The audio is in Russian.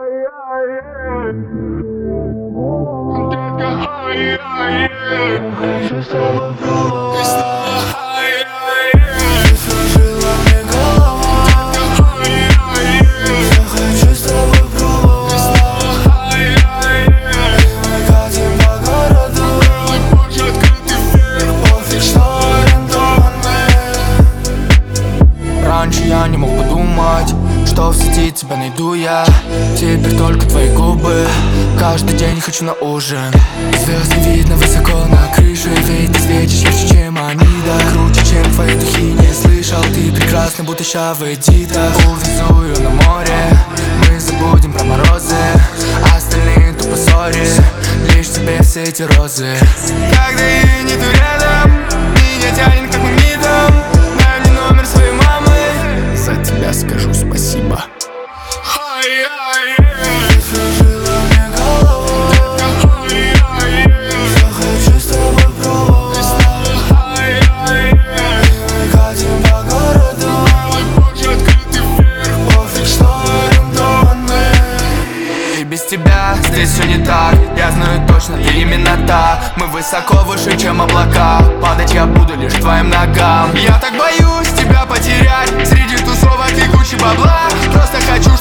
Хочу с тобой пробовать. Служила мне голова. Я хочу с тобой пробовать. Мы катим по городу. Пофиг, что арендованный. Раньше я не мог подумать, что в сети тебя найду я. Теперь только твои губы. Каждый день хочу на ужин. Звезды видно высоко на крыше. Ведь ты светишь ярче, чем они, да. Круче, чем твои духи, не слышал. Ты прекрасна, будто ща в эдитах. Увезу ее на море. Мы забудем про морозы. Остальные тупо ссори. Лишь тебе все эти розы. Когда ее нету рядом, меня тянет как магнитом. Дай мне номер своей мамы. За тебя скажу спасибо. Служила мне голова. Я хочу с тобой пробовать. Мы катим по городу. Пофиг, что арендованный. И без тебя здесь все не так. Я знаю точно, ты именно та. Мы высоко выше, чем облака. Падать я буду лишь к твоим ногам. Я так боюсь тебя потерять среди тусовок и кучи бабла. Просто хочу,